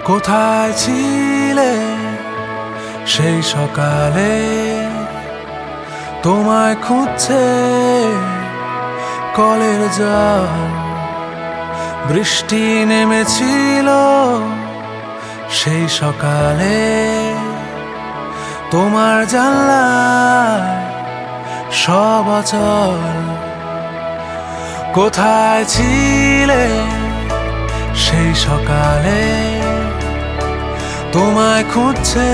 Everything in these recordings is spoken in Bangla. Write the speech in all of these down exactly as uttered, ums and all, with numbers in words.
কোথায় ছিলে সেই সকালে? তোমায় খুঁজছে কলের জল। বৃষ্টি নেমেছিল সেই সকালে। তোমার জানলায় সব অচল। কোথায় ছিলে সেই সকালে? তোমায় খুঁজছে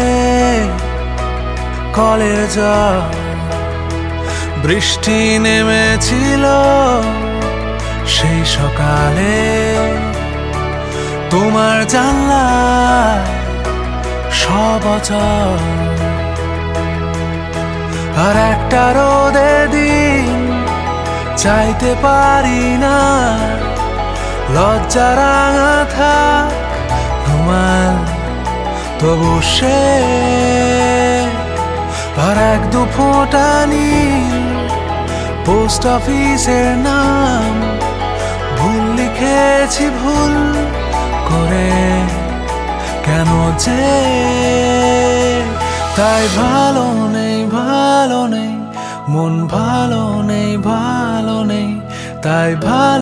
কলের জল। বৃষ্টি নেমেছিল সেই সকালে। তোমার জানলায় সব অচল। আর একটা রোদের দিন চাইতে পারি না, লজ্জা রাঙা থাক রুমাল তবু সে। আর এক দু ফোঁটা নীল পোস্ট অফিসের নাম ভুল লিখেছি ভুল করে কেন যে। তাই ভালো নেই ভালো নেই মন, ভালো নেই ভালো নেই তাই ভালো